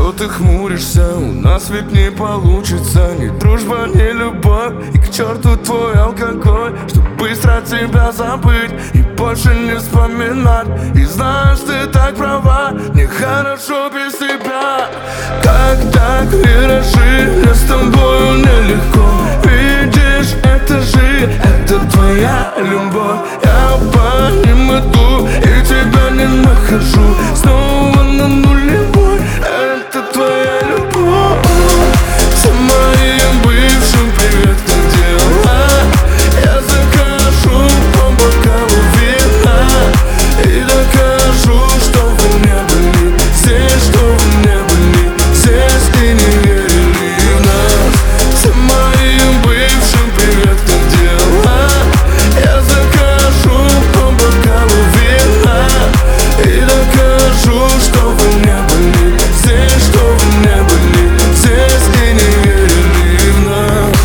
Что ты хмуришься? У нас ведь не получится. Ни дружба, ни любовь. И к черту твой алкоголь, чтоб быстро тебя забыть и больше не вспоминать. И знаешь, ты так права, мне хорошо без тебя. Как так, виражи, мне с тобою нелегко. Видишь, это жизнь, это твоя любовь. Я по ним иду и тебя не нахожу. Снова на нулевой, это твоя любовь. Всем моим бывшим привет, как дела? Я закажу по бокалу вина и докажу, что вы не были здесь, что вы не были здесь и не верили в нас. Всем моим бывшим привет, как дела? Я закажу по бокалу вина и докажу, что вы не были здесь, что вы не были здесь и не верили в нас.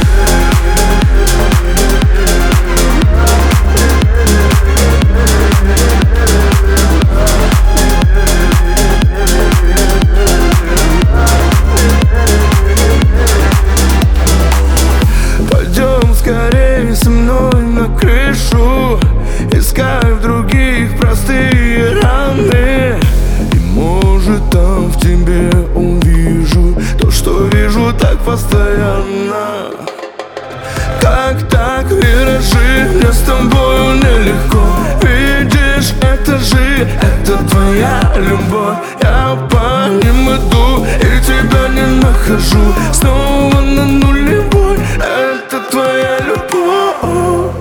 Пойдем скорее со мной на крышу, искать в других простые раны. И может там в тебе увижу то, что вижу так постоянно. Как так, виражи, мне с тобою нелегко. Видишь, это жизнь, это твоя любовь. Я по ним иду и тебя не нахожу. Снова на нулевой, это твоя любовь.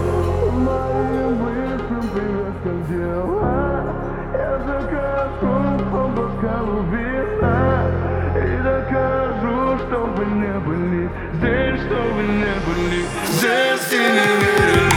Я закажу по бокалу вина и докажу, что вы не были здесь, что вы не были здесь и не верили.